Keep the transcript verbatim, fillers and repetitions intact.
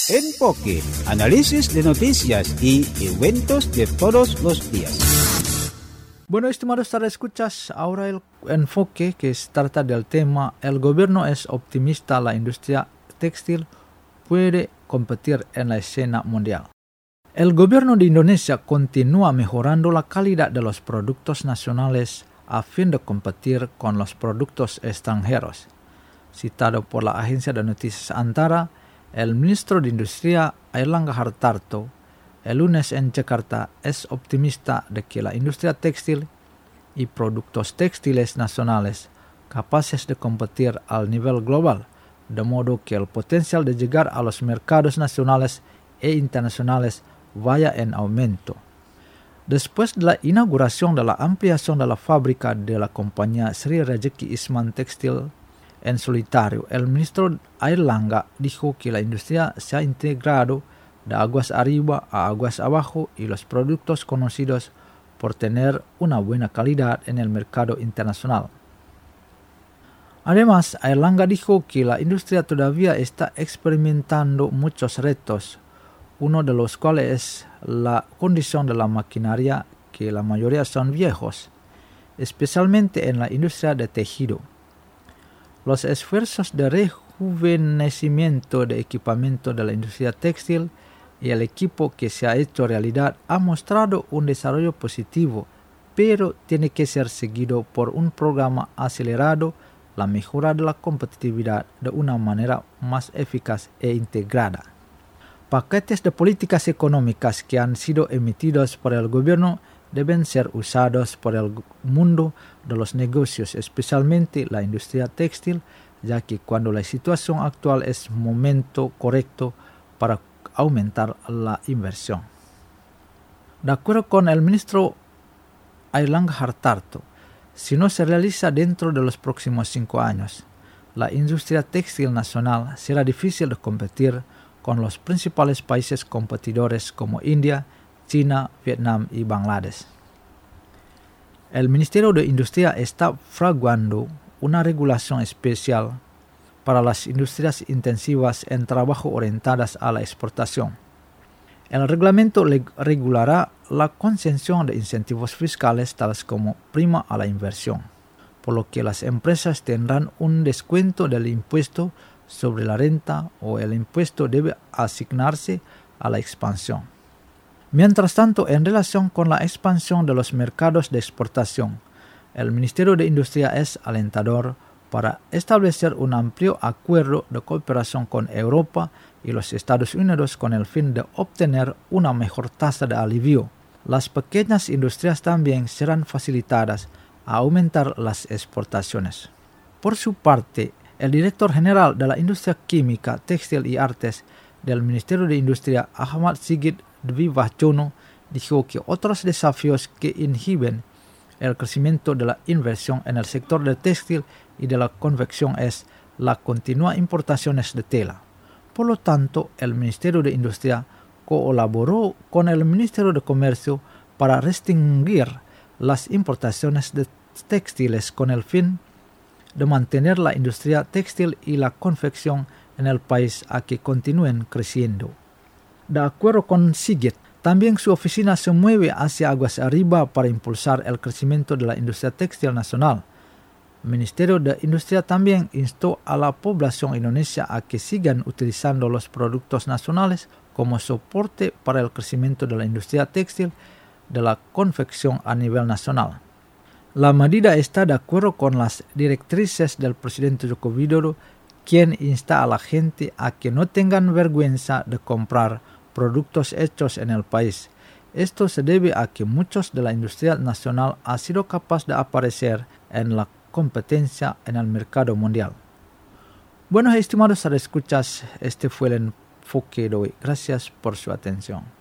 Enfoque, análisis de noticias y eventos de todos los días. Bueno, estimados escuchas, ahora el enfoque que trata del tema el gobierno es optimista, la industria textil puede competir en la escena mundial. El gobierno de Indonesia continúa mejorando la calidad de los productos nacionales a fin de competir con los productos extranjeros. Citado por la agencia de noticias Antara, el ministro de Industria Airlangga Hartarto el lunes en Jakarta es optimista de que la industria textil y productos textiles nacionales capaces de competir al nivel global, de modo que el potencial de llegar a los mercados nacionales e internacionales vaya en aumento. Después de la inauguración de la ampliación de la fábrica de la compañía Sri Rejeki Isman Textil en solitario, el ministro Airlangga dijo que la industria se ha integrado de aguas arriba a aguas abajo y los productos conocidos por tener una buena calidad en el mercado internacional. Además, Airlangga dijo que la industria todavía está experimentando muchos retos, uno de los cuales es la condición de la maquinaria, que la mayoría son viejos, especialmente en la industria de tejido. Los esfuerzos de rejuvenecimiento de equipamiento de la industria textil y el equipo que se ha hecho realidad ha mostrado un desarrollo positivo, pero tiene que ser seguido por un programa acelerado, la mejora de la competitividad de una manera más eficaz e integrada. Paquetes de políticas económicas que han sido emitidos por el gobierno deben ser usados por el mundo de los negocios, especialmente la industria textil, ya que cuando la situación actual es momento correcto para aumentar la inversión. De acuerdo con el ministro Airlangga Hartarto, si no se realiza dentro de los próximos cinco años, la industria textil nacional será difícil de competir con los principales países competidores como India, China, Vietnam y Bangladesh. El Ministerio de Industria está fraguando una regulación especial para las industrias intensivas en trabajo orientadas a la exportación. El reglamento regulará la concesión de incentivos fiscales tales como prima a la inversión, por lo que las empresas tendrán un descuento del impuesto sobre la renta o el impuesto debe asignarse a la expansión. Mientras tanto, en relación con la expansión de los mercados de exportación, el Ministerio de Industria es alentador para establecer un amplio acuerdo de cooperación con Europa y los Estados Unidos con el fin de obtener una mejor tasa de alivio. Las pequeñas industrias también serán facilitadas a aumentar las exportaciones. Por su parte, el director general de la industria química, textil y artes del Ministerio de Industria, Ahmad Sigit Dwi Wahyono, dijo que otros desafíos que inhiben el crecimiento de la inversión en el sector del textil y de la confección es la continua importaciones de tela. Por lo tanto, el Ministerio de Industria colaboró con el Ministerio de Comercio para restringir las importaciones de textiles con el fin de mantener la industria textil y la confección en el país a que continúen creciendo. De acuerdo con Sigit, también su oficina se mueve hacia aguas arriba para impulsar el crecimiento de la industria textil nacional. El Ministerio de Industria también instó a la población indonesia a que sigan utilizando los productos nacionales como soporte para el crecimiento de la industria textil de la confección a nivel nacional. La medida está de acuerdo con las directrices del presidente Joko Widodo, quien insta a la gente a que no tengan vergüenza de comprar productos hechos en el país. Esto se debe a que muchos de la industria nacional ha sido capaz de aparecer en la competencia en el mercado mundial. Bueno, estimados escuchas, este fue el enfoque de hoy. Gracias por su atención.